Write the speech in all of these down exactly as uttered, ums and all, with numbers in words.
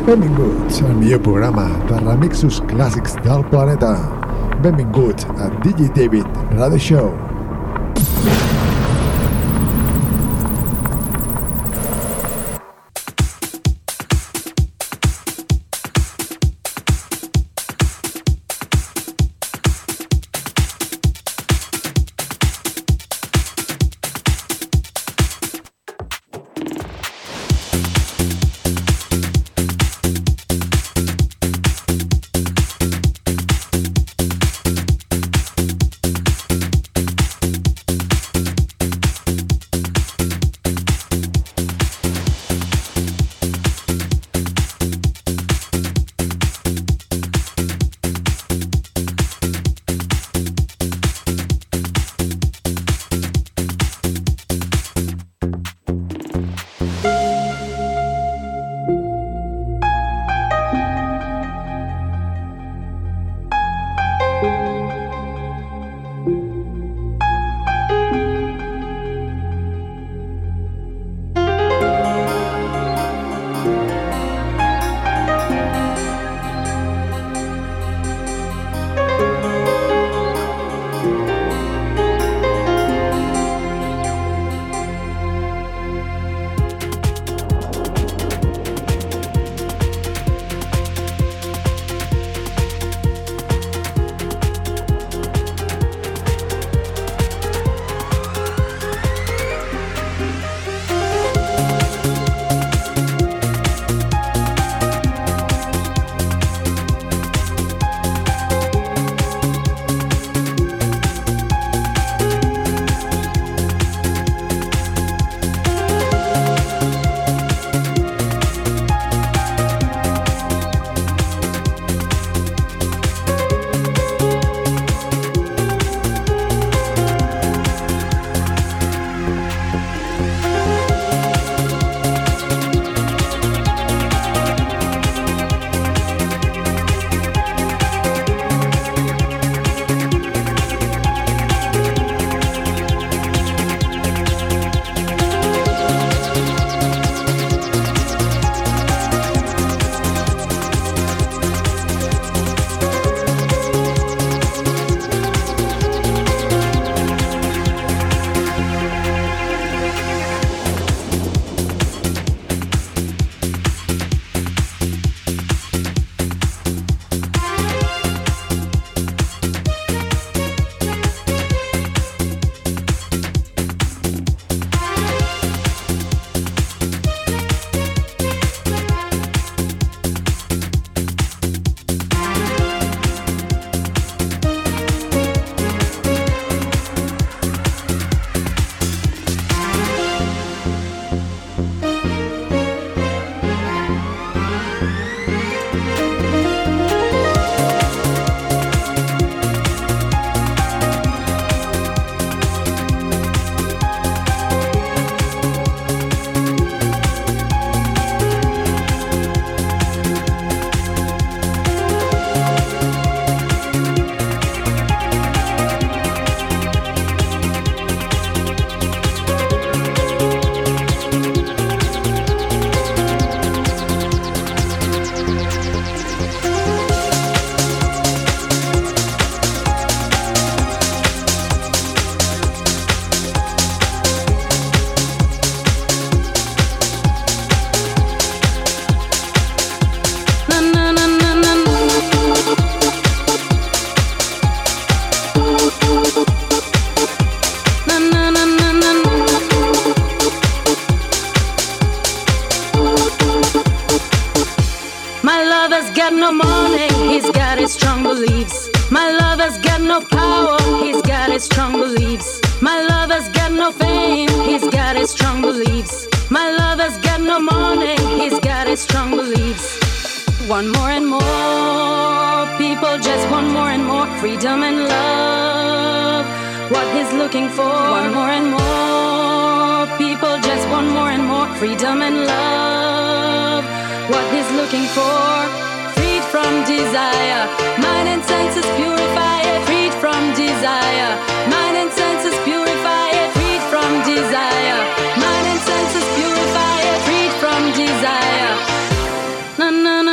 Benvinguts al millor programa de remixos clàssics del planeta. Benvinguts a D J David Radio Show. One more and more people just want more and more freedom and love. What he's looking for. One more and more people just want more and more freedom and love. What he's looking for. Freed from desire, mind and senses purify it. Freed from desire, mind and senses purify it. Freed from desire, mind and senses purify it. Freed from desire. Na na.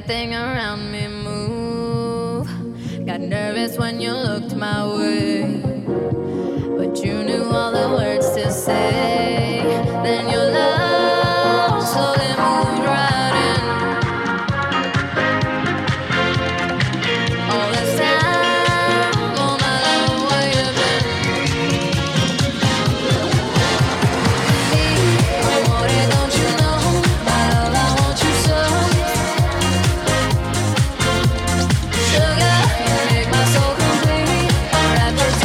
everything around me move. Got nervous when you looked my way, but you knew all the words to say. Then your love slowly moved right in. All this time, oh my love, where you been? Amore, don't you know, my love, I want you so. Sugar, you make my soul complete. Wrap your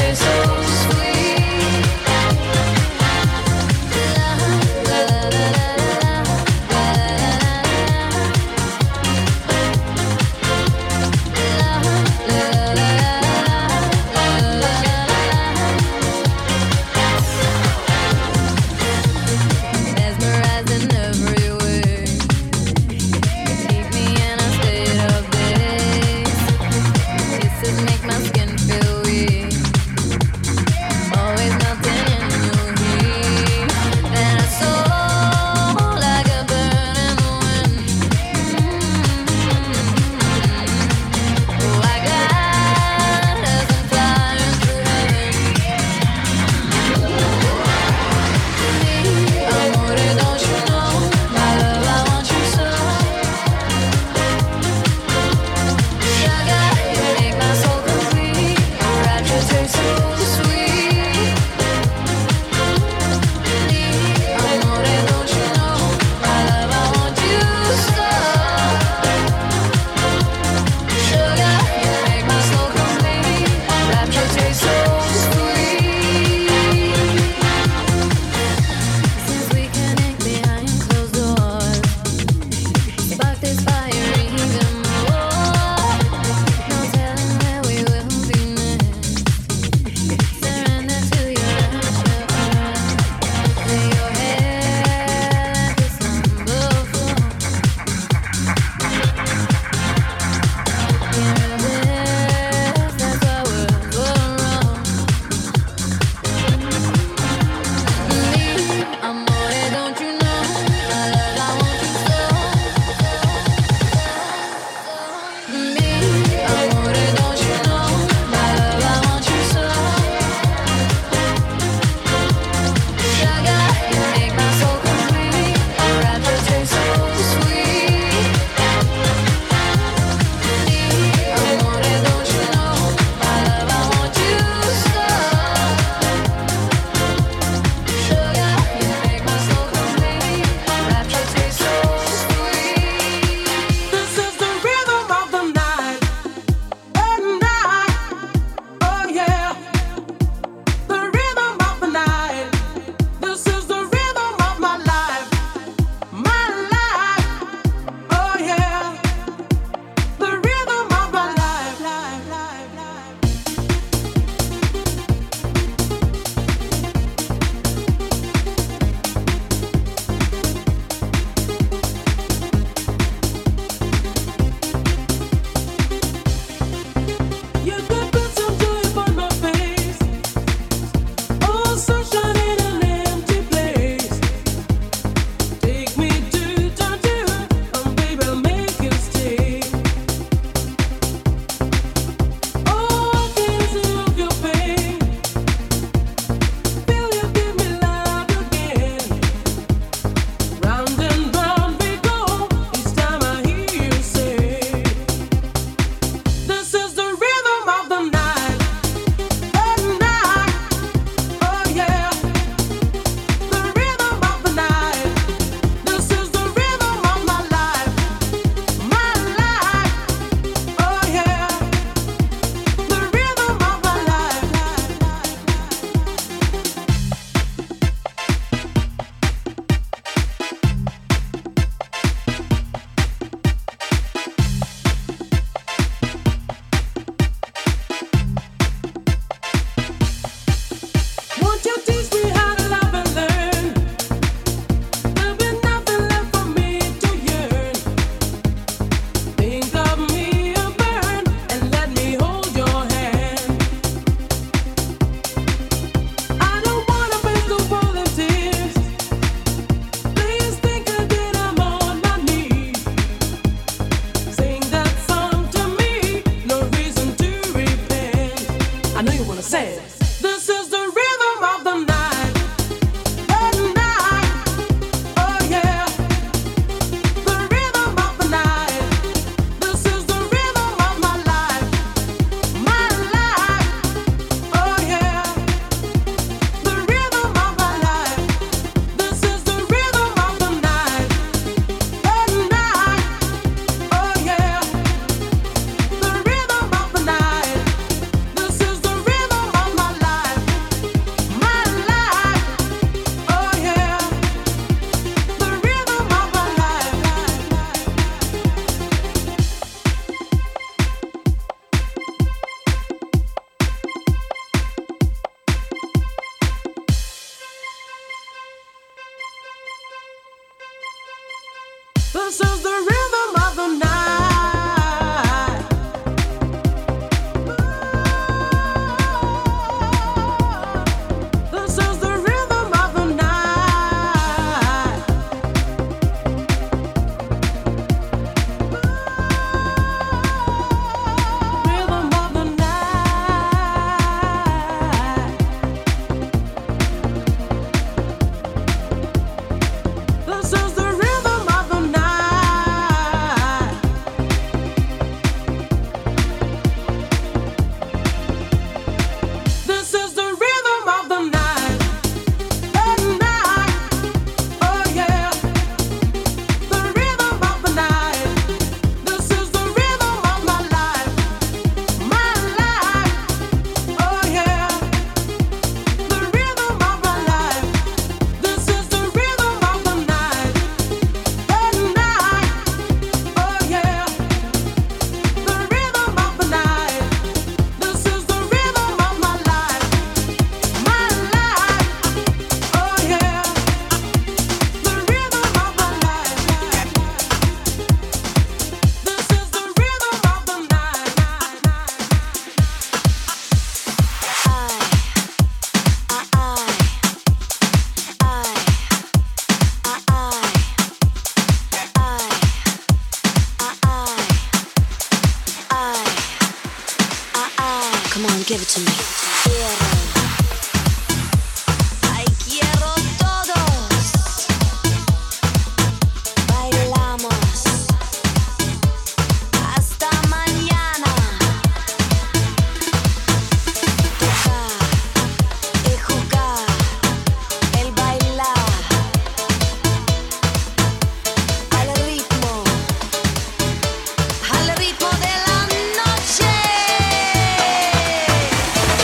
Give it to me. Quiero. Ay, quiero todos. Bailamos hasta mañana. Tocar y jugar, el bailar al ritmo, al ritmo de la noche.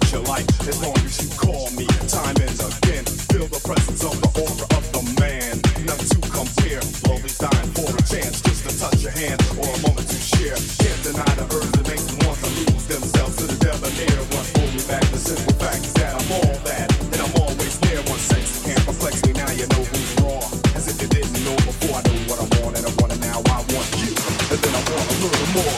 what you like, as long as you call me. Time and again, feel the presence of the aura of the man. None to compare, slowly dying for a chance, just to touch your hand or a moment to share. Can't deny the urge that makes them want to lose themselves to the debonair. One pull me back, the simple fact is that I'm all that, and I'm always there. One sex can't perplex me, now you know who's wrong. As if you didn't know before, I know what I want, and I want it now, I want you, and then I want a little more.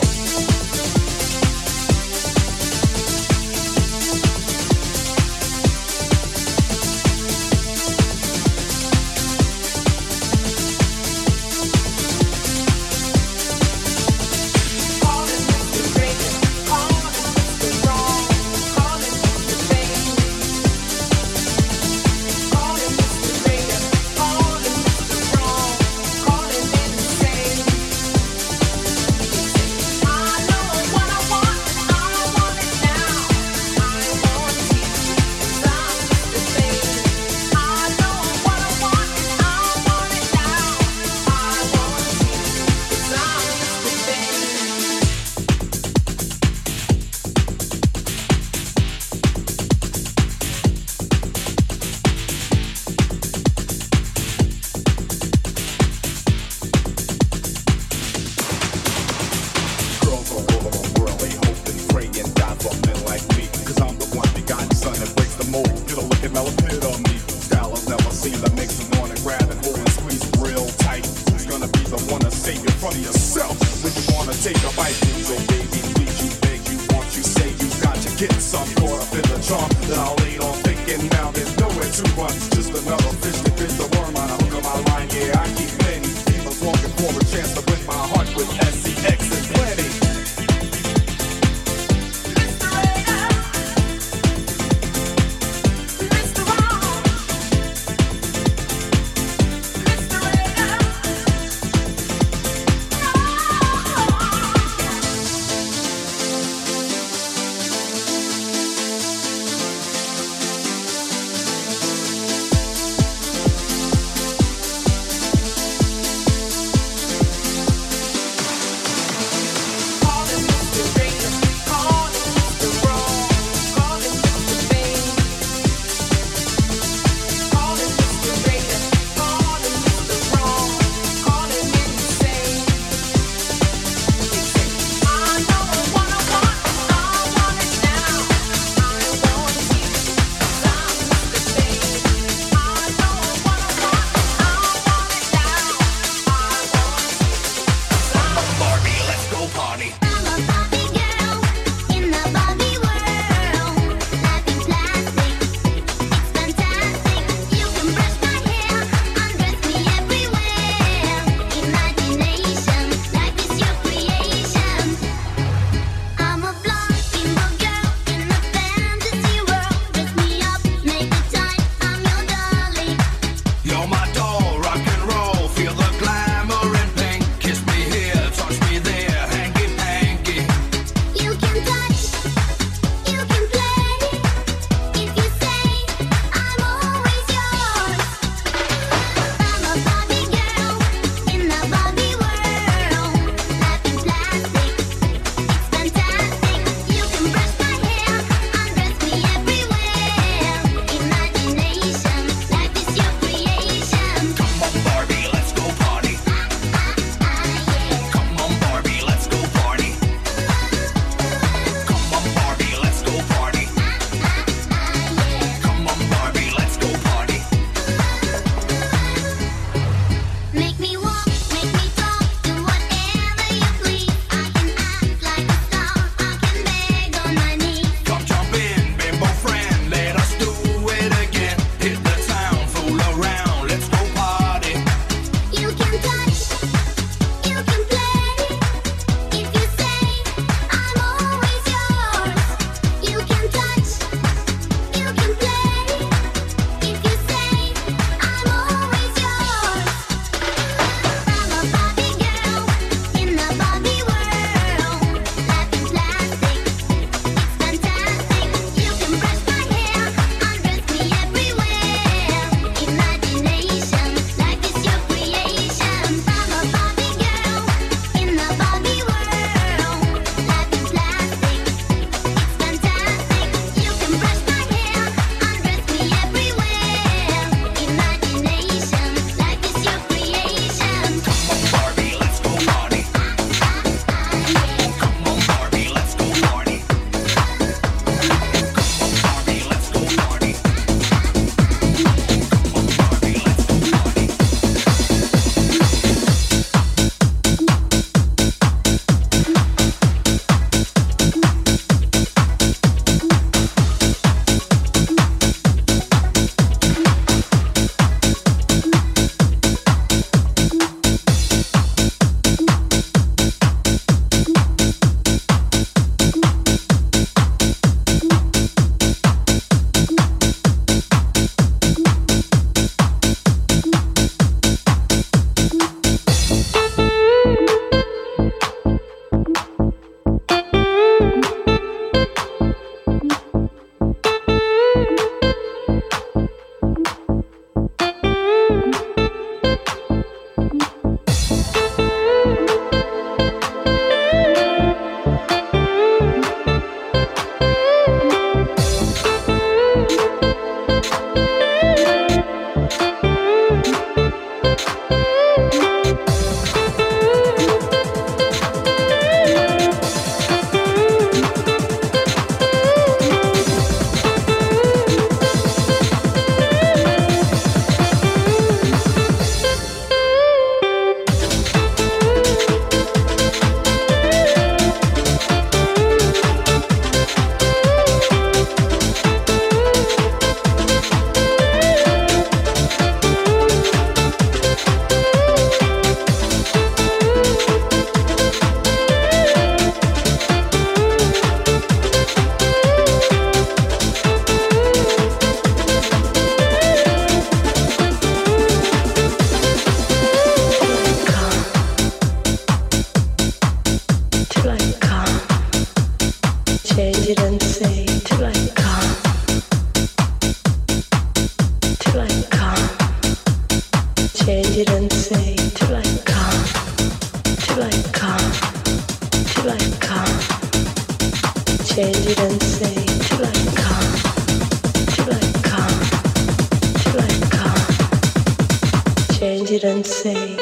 didn't say.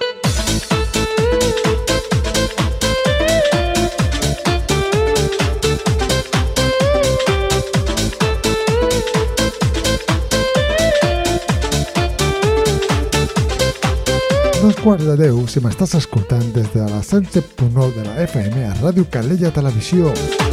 Dos quarts de deu, si m'estàs escoltant des de la cent set punt nou de la F M a Ràdio Calella Televisió.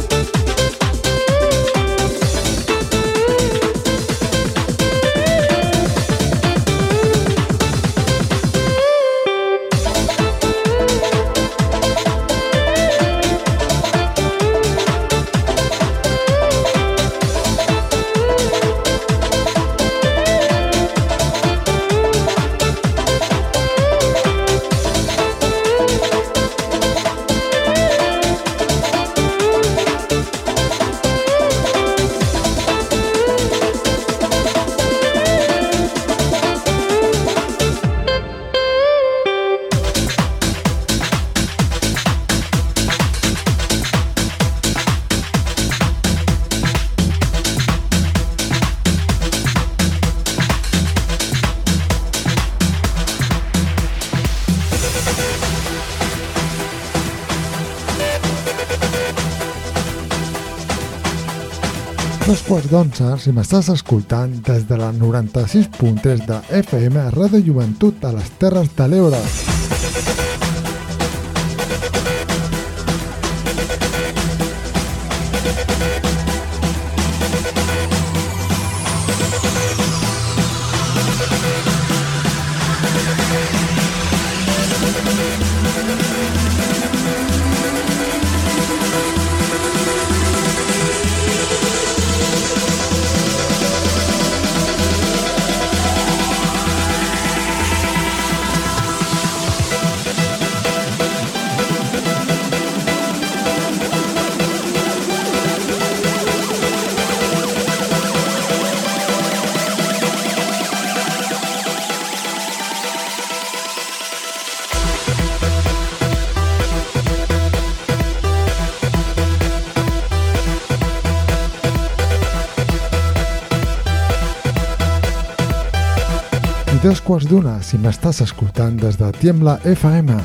Dos quarts d'onze, si m'estàs escoltant des de la noranta-sis punt tres de F M a Ràdio Joventut a les Terres de l'Ebre. Dos quarts d'una, si m'estàs escoltant des de Tiembla F M.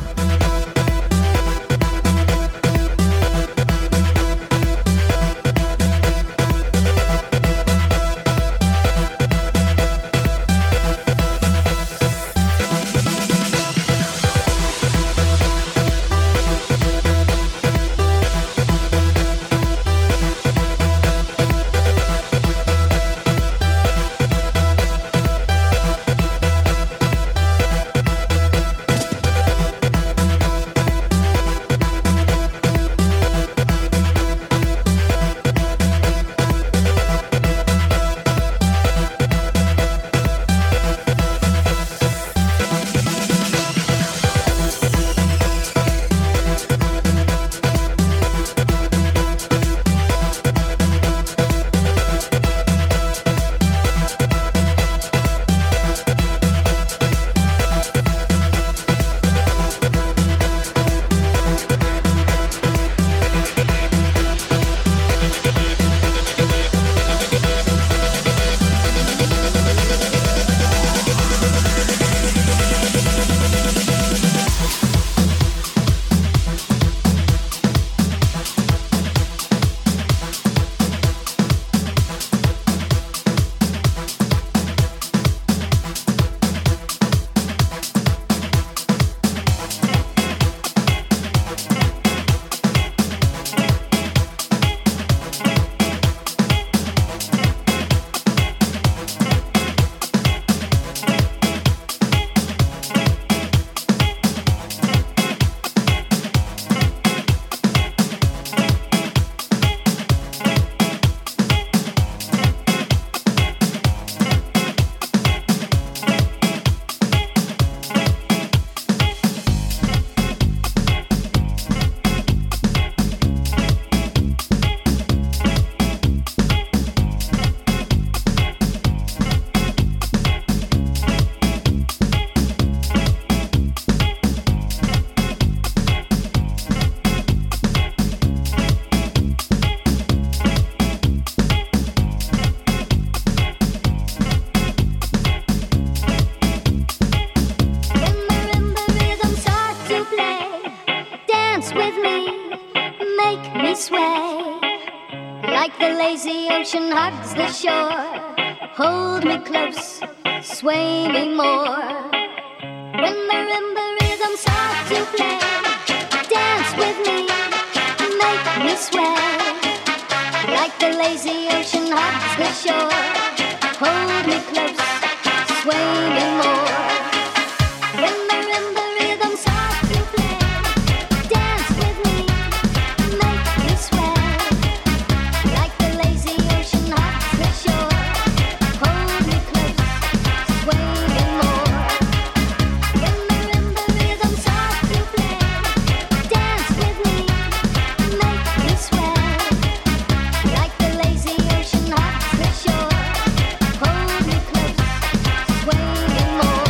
sway, like the lazy ocean hugs the shore. Hold me close, sway me more. When marimba rhythm starts to play, dance with me, make me sway, like the lazy ocean hugs the shore. Hold me close, sway me more. When marimba rhythm starts to play, dance with me, make me sway, like the lazy ocean hugs the shore. Hold me close, sway me more. When marimba rhythm starts to play, dance with me, make me sway, like the lazy ocean hugs the shore. Hold me close, sway me more.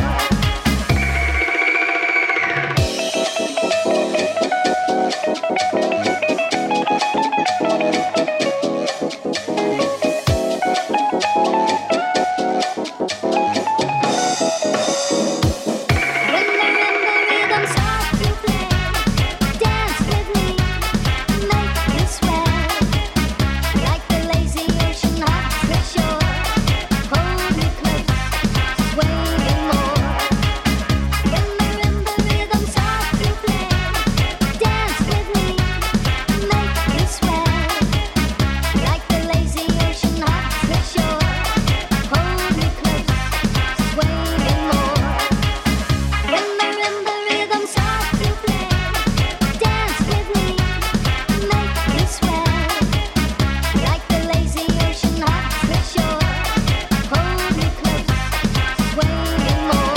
When marimba rhythm starts to play, dance with me, make me sway, like the lazy ocean hugs the shore. Hold me close, sway me more. When marimba rhythm starts to play, dance with me, make me sway, like the lazy ocean hugs the shore. Hold me close, sway me more. When marimba rhythm starts to play, dance with me, make me sway, like the lazy ocean hugs the shore. Hold me close, sway me more.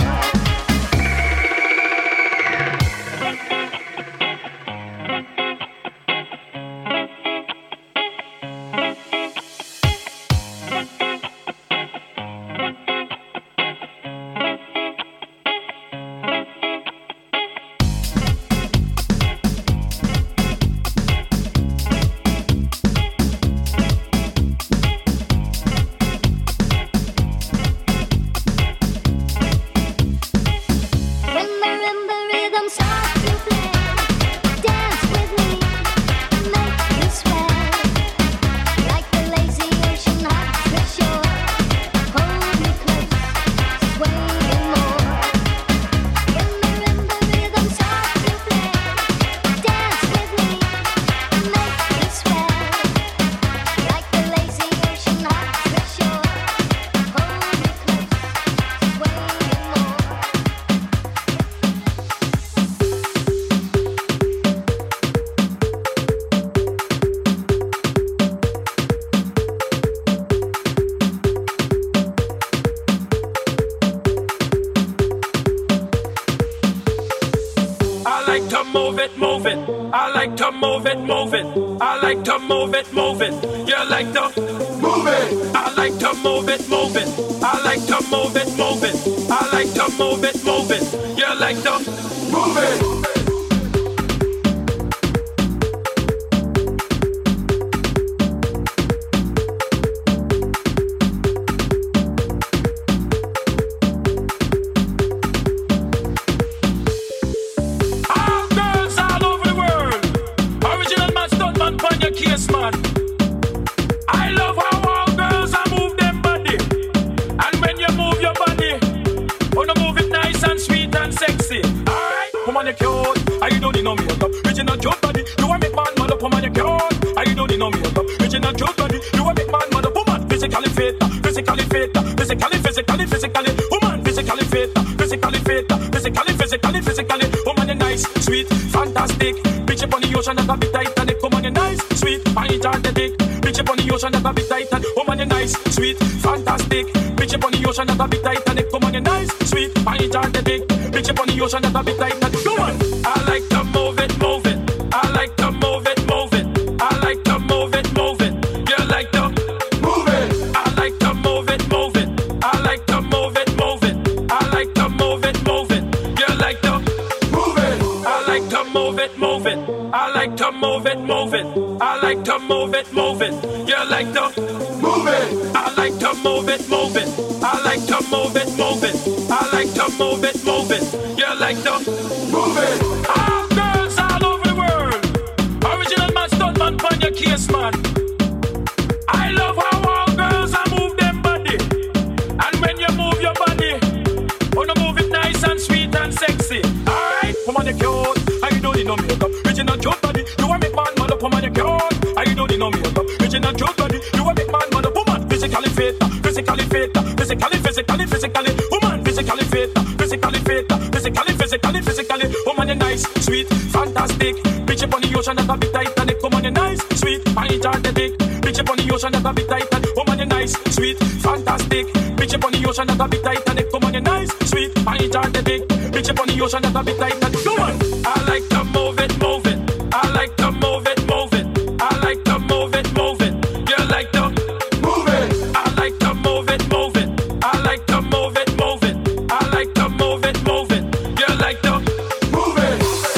When marimba rhythm starts to play, dance with me, make me sway, like the lazy ocean hugs the shore. Hold me close, sway me more. When marimba rhythm starts to play, dance with me, make me sway, like the lazy ocean hugs the shore. Hold me close, sway me more. I like to move it, move it. I like to move it, move it. I like to move it, move it. You like to move it. I like to move it, move it. I like to move it, move it. I like to move it, move it. You like to move it. All girls all over the world. Original man, stunt man, pon your case, man. I love how all girls are move them body. And when you move your body, wanna move it nice and sweet and sexy. Alright, woman, you cute. I you don't need no makeup. Original cute body. You want make man mad up, woman, you cute. I you don't need no makeup. Original cute body. You want make man mad up, woman. Physically fit, physically fit, physically, physically, physically. Woman, physically fit, physically fit, physically, physically, physically. Woman, you nice, sweet, fantastic. Bitch up on the ocean like a bit Titanic. Woman, you nice, sweet, I ain't dick. Bitch up on the ocean like a bit Titanic. Woman, you nice, sweet, fantastic. Bitch up on the ocean like a bit Titanic. Woman, you nice, sweet, I ain't dick. Bitch up on the ocean like a bit Titanic. Woman, I like to move it, move it. I like to move it, move it. I like to move it, move it. You like to move it. I like to move it, move it. I like to move it, move it. I like to move it, move it. You like to move it. I like to move it, move it. I like to move it, move it. I like to move it, move it. You like to move it. I like to move it, move it. I like to move it, move it. I like to move it, move it. You like to move it. All girls all over the world. Original man, stunt man, pon your physically fit, physically fit, physically, physically, physically, woman, physically fit, physically fit, physically, physically, physically, woman, you're nice, sweet, fantastic. Bitch up on the ocean, that a bit Titanic. Woman, you're nice, sweet, my dick. Bitch up on the ocean, that a bit Titanic. Woman, you're nice, sweet, fantastic. Bitch up on the ocean, that a bit Titanic. Woman, you're nice, sweet, my dick. Bitch up on the ocean, that a bit Titanic. Woman, I like to move it, move it. I like to move it, move it. I like to move it, move it. You like to move it. I like to move it, move it. I like to move it, move it. I like to move it, move it. You like to move it.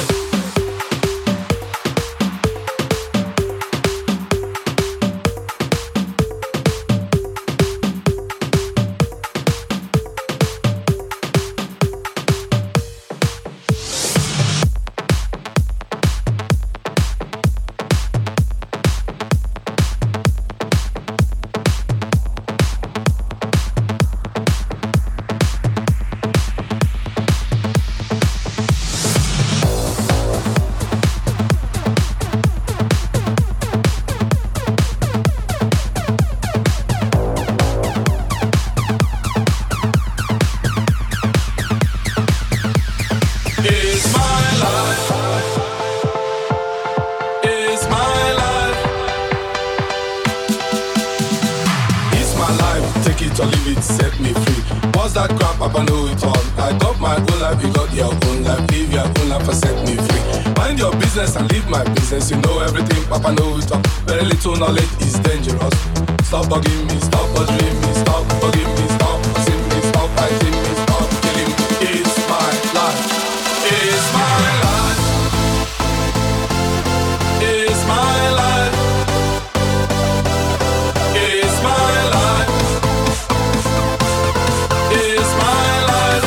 You know everything, Papa know it all. Very little knowledge is dangerous. Stop bugging me, stop bothering me, stop bugging me, stop fussing me, stop fighting me, stop killing me. It's my life. It's my life. It's my life. It's my life. It's my life.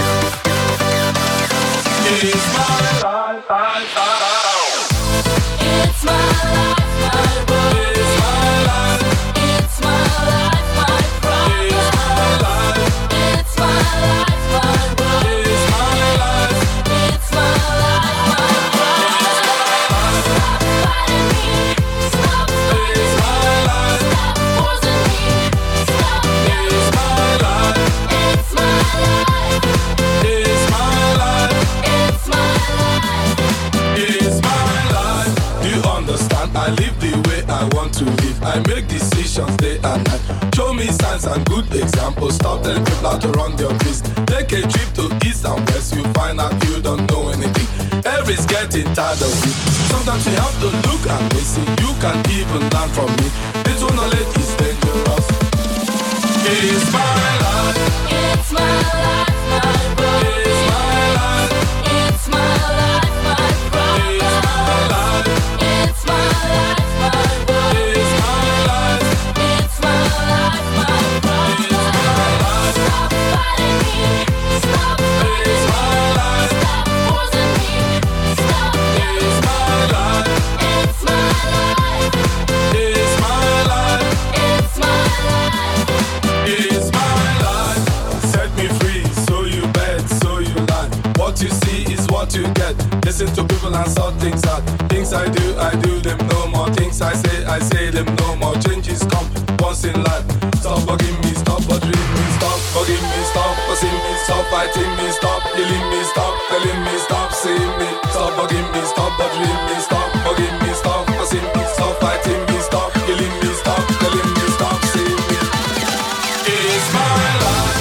It's my life. I, I, It's my life, my world. It's my life. It's my life, my problem. It's my life. It's my life, my world. It's my life. It's my life, my problem. Stop fighting me. Stop fighting me. Stop forcing me. Stop yelling. It's my life. It's my life. It's my life. It's my life. It's my life. Do you understand? I live the way I want to live. I make decisions day and night. Show me signs and good examples. Stop telling people how to run their business. Take a trip to east and west. You find out you don't know anything. Everybody's getting tired of you. Sometimes you have to look and listen. You can even learn from me. Little knowledge is dangerous. It's my life. It's my life, my world. It's my life. It's my life, my problem. It's my life. It's my life, my world. It's my life. It's my life, my problem. It's my life. Stop fighting me. Stop fighting It's me. my life. Stop forcing me. Stop yelling. It's my life. It's my life. It's my life. It's my life. It's my life. Set me free, so you bet, so you lie. What you see is what you get. Listen to people and sort things out. Things I do, I do them no more. Things I say, I say them no more. Changes come once in life. Stop bugging me, stop bothering me, stop bugging me, stop fussing me, stop fighting me, stop killing me, stop telling me, stop seeing me, stop bugging me, stop bothering me, stop bugging me, stop fussing me, stop fighting me, stop killing me, stop telling me, stop seeing me. It's my life.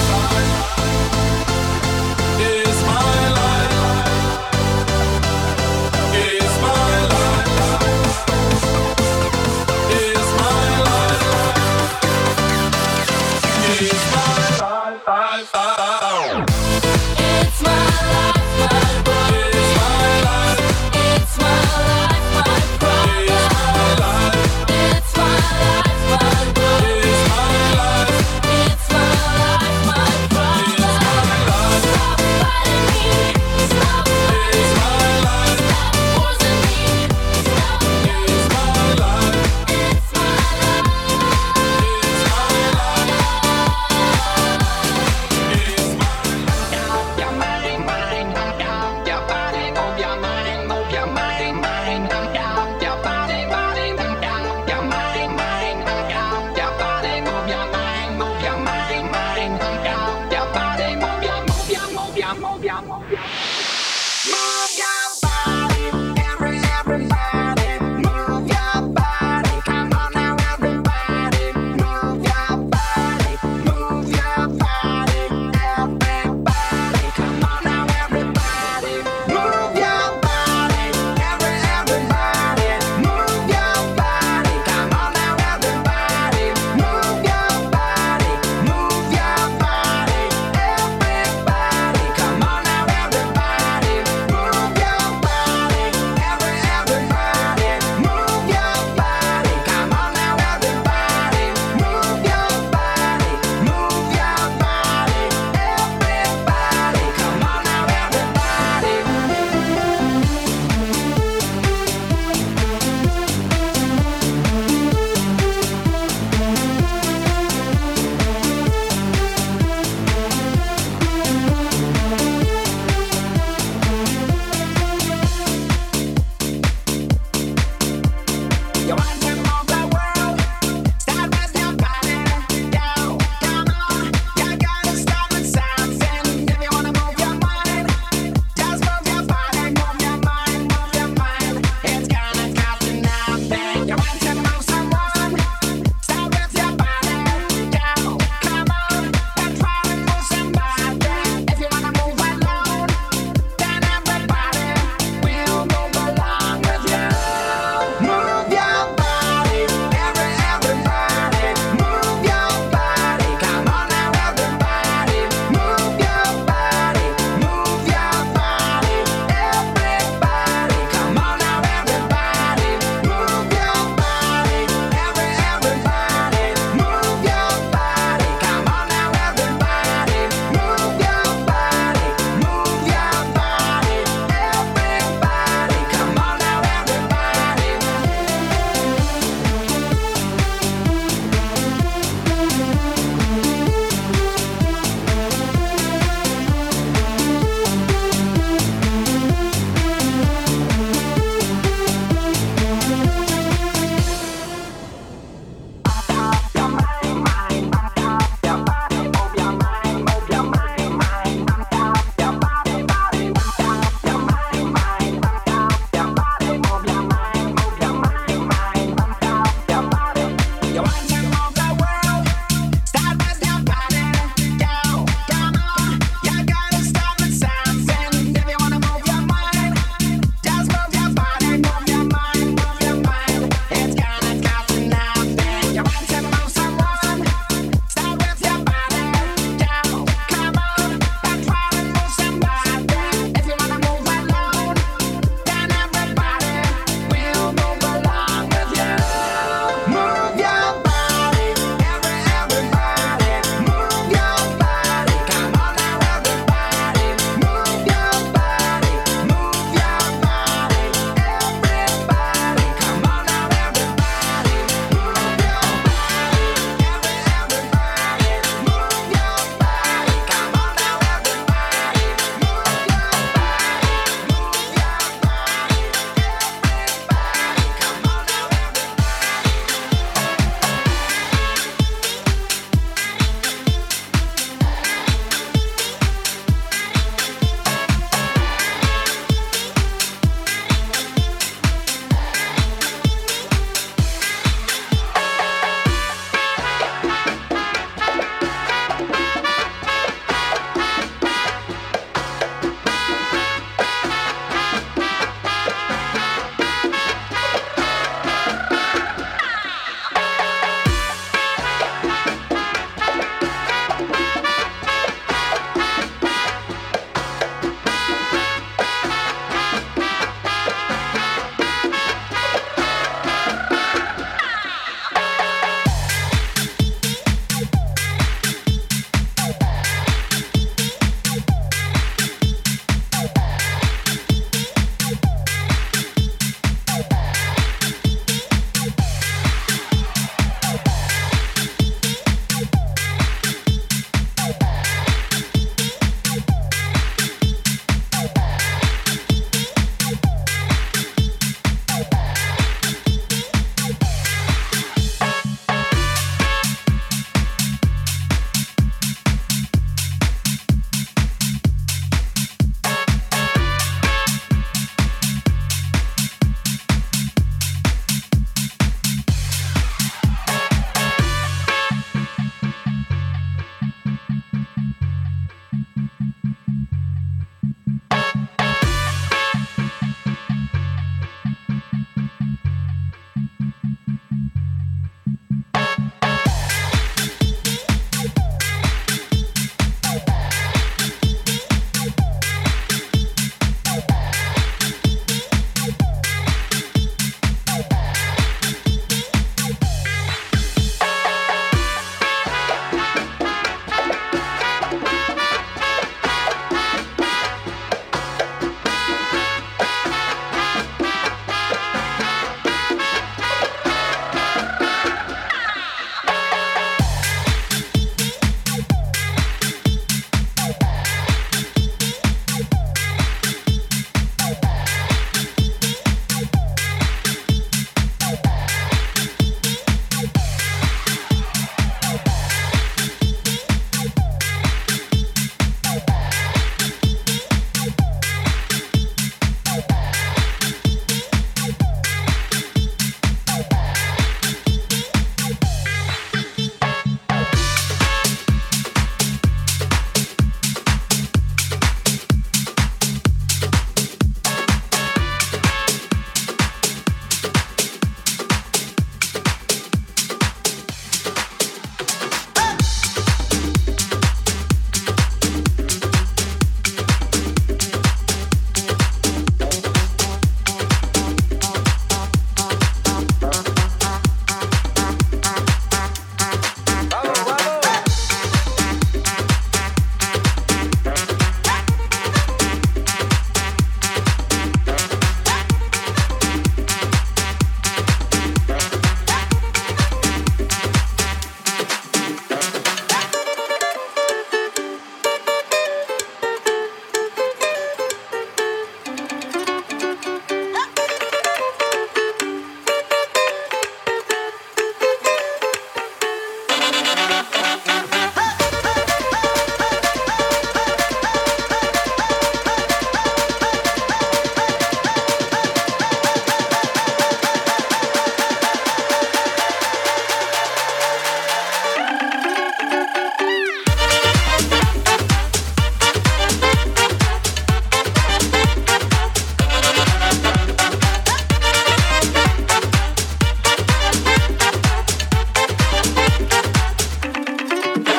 It's my life. It's my life. It's my life. It's my life. It's my life, my world. It's my life. It's my life, my problem. It's my life. It's my life, my world. It's my life. It's my life, my problem. Stop fighting me. Stop fighting It's me. my life. Stop forcing me. Stop yelling. It's my life. It's my life. It's my life. It's my life.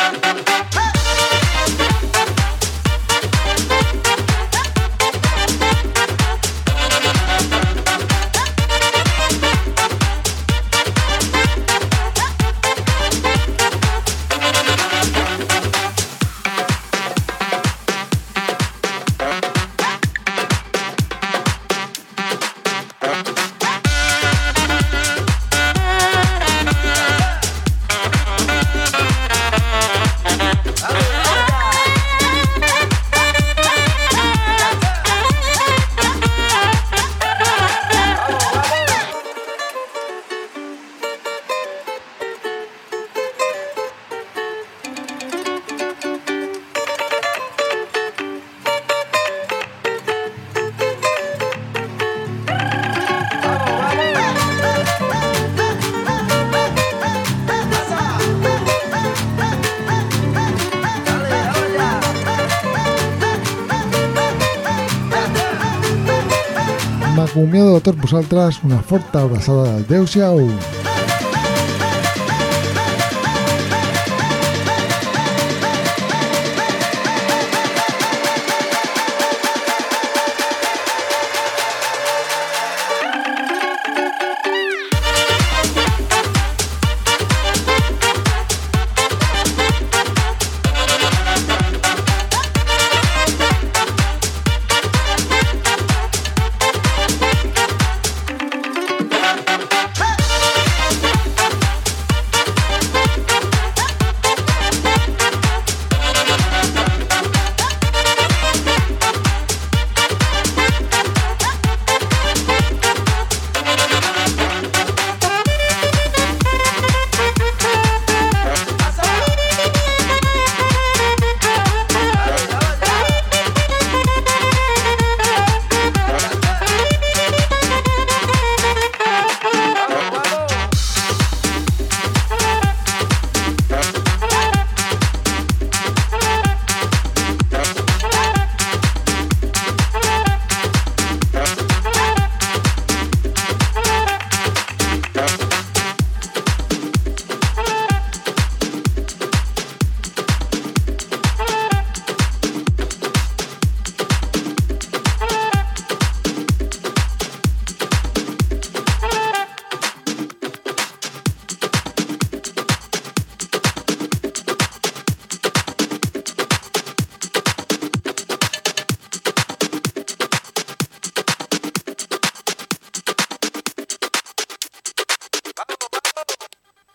M'acomiado de tots vosaltres, una forta abraçada d'adeu-siau.